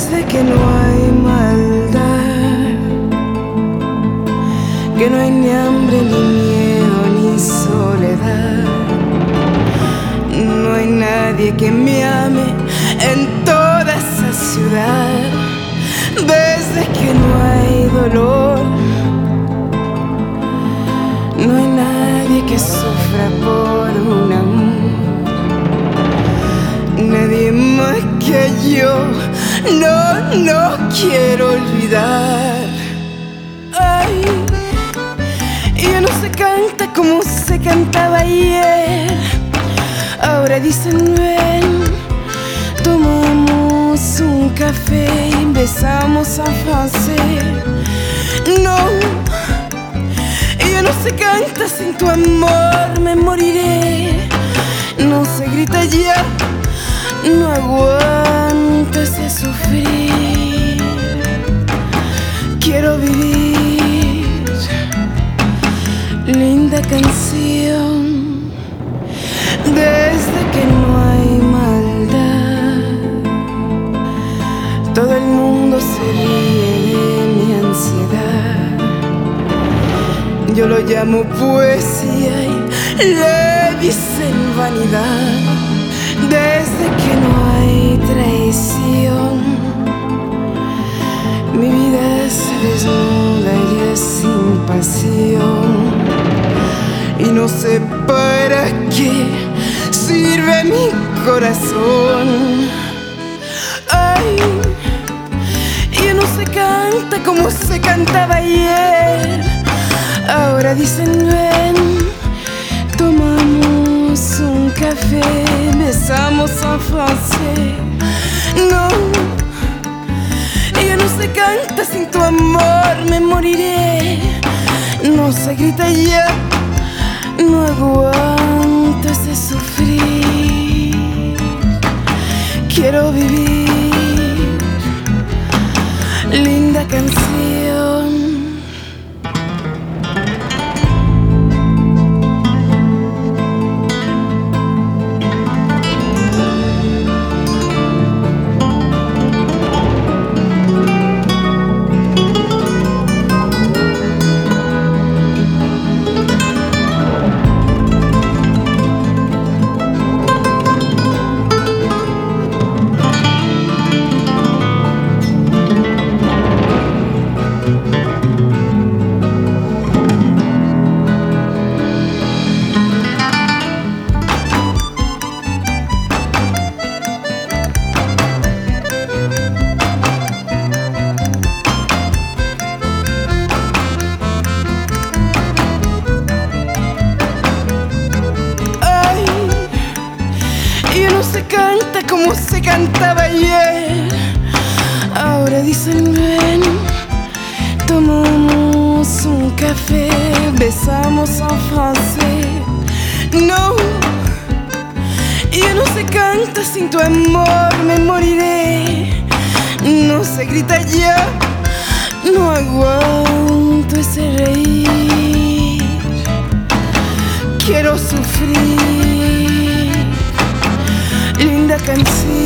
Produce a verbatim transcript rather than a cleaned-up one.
Desde que no hay maldad, que no hay ni hambre, ni miedo, ni soledad, no hay nadie que me ame en toda esa ciudad. Desde que no hay dolor, no hay nadie que sufra por un amor, nadie más que yo. No, no quiero olvidar. Ay, ya no se canta como se cantaba ayer. Ahora dicen ven, tomamos un café y empezamos a hacer. No, ya no se canta sin tu amor, me moriré. No se grita ya, no aguanto ese sufrir. Quiero vivir, linda canción. Desde que no hay maldad, todo el mundo se ríe de mi ansiedad. Yo lo llamo poesía y le dicen vanidad. Desde que no hay traición, mi vida se desnuda y es sin pasión. Y no sé para qué sirve mi corazón. Ay, ya no se canta como se cantaba ayer. Ahora dicen ven, tomamos un café, besamos en francés. No, ya no se canta sin tu amor, me moriré. No se grita ya, no aguanto ese sufrir. Quiero vivir, linda canción. Se canta como se cantaba ayer. Ahora dicen ven, tomamos un café, besamos en francés. No, ya no se canta sin tu amor, me moriré. No se grita ya, no aguanto ese reír. Quiero sufrir, linda canción.